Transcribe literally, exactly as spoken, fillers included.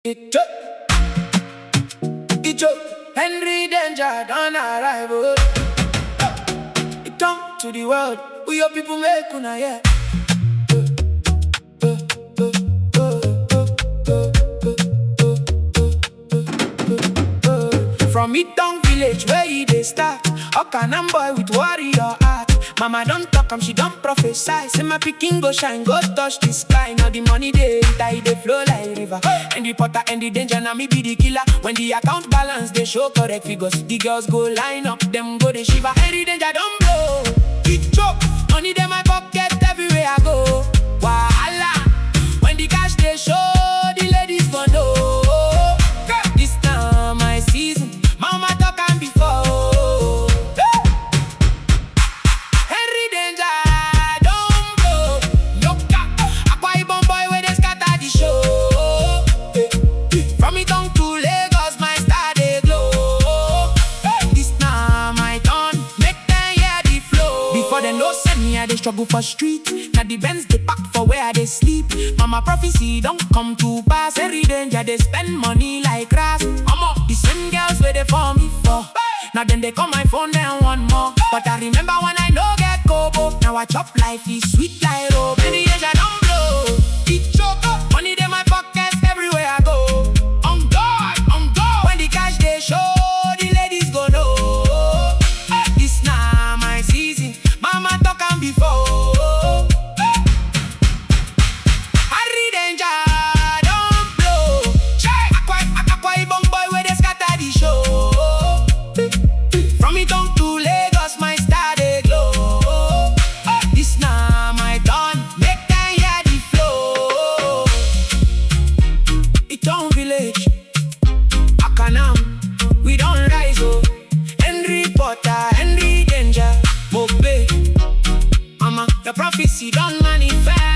Icho, Icho, Henry Danger don't arrive. Oh. It come to the world, we your people make una yeah. From Midtown village where he dey start, Okanam boy with warrior heart. Mama don't talk am, she don't prophesy. Say my pikin go shine, go touch the sky. Now the money dey enter, dey flow like river. And the potter and the danger, now me be the killer. When the account balance, they show correct figures. The girls go line up, them go they shiver. Every danger don't blow, it choke. Money dem my pocket everywhere I go. Wahala, when the cash they show, the ladies go know. This time my season, mama talk am before. They struggle for street. Now the Benz they pack for where they sleep. Mama prophecy don't come to pass. Every danger they spend money like grass. Mama, the same girls where they for me for. Now then they call my phone then one more. But I remember when I no get kobo. Now I chop life is sweet like rope. Many years I don't blow. It choke up. Money in my pockets everywhere I go. On God, on God. When the cash they show, the ladies go know. This now my season. Mama talk am before. Harry Danger don't blow. Check. Aqua, Aqua Ibom boy where they scatter the show. From it on to Lagos, my star they glow. This now my turn, make them hear the flow. It on village, Okanam, we don't rise oh. Henry Potter, Henry Danger, Mobe. Mama, the prophecy don't manifest.